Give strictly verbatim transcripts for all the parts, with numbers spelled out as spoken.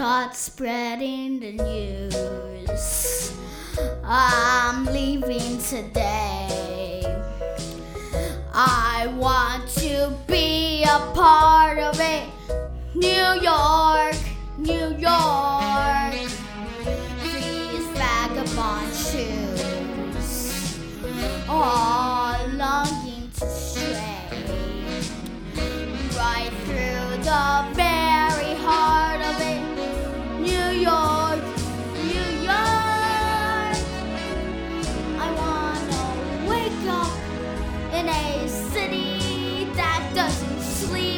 start spreading the news. I'm leaving today. I want to be a part of it. New York, New York. These vagabond shoes, all longing to stray right through the very heart of it. New York, New York. I wanna wake up in a city that doesn't sleep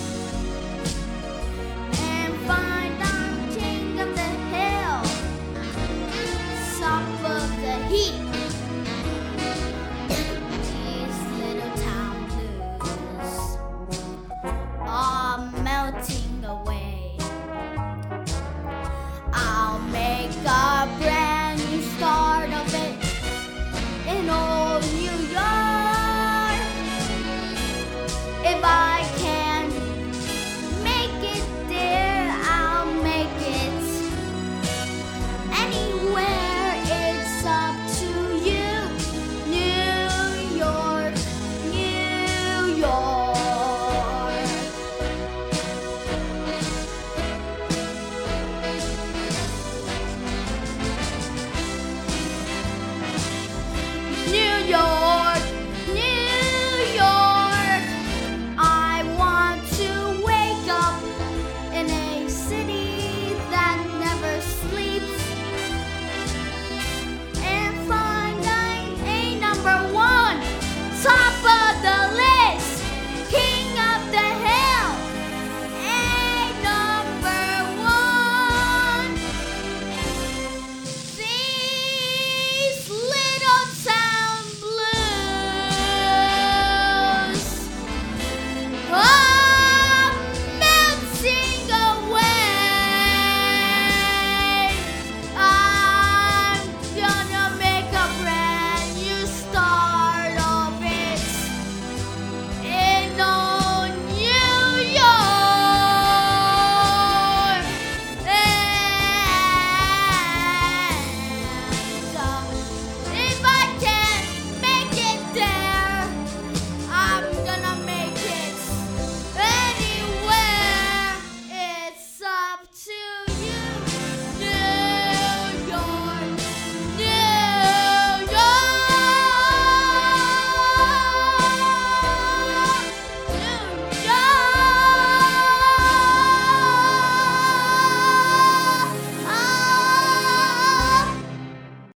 and find I'm king of the hill, top of the heap. These little town blues are melting away.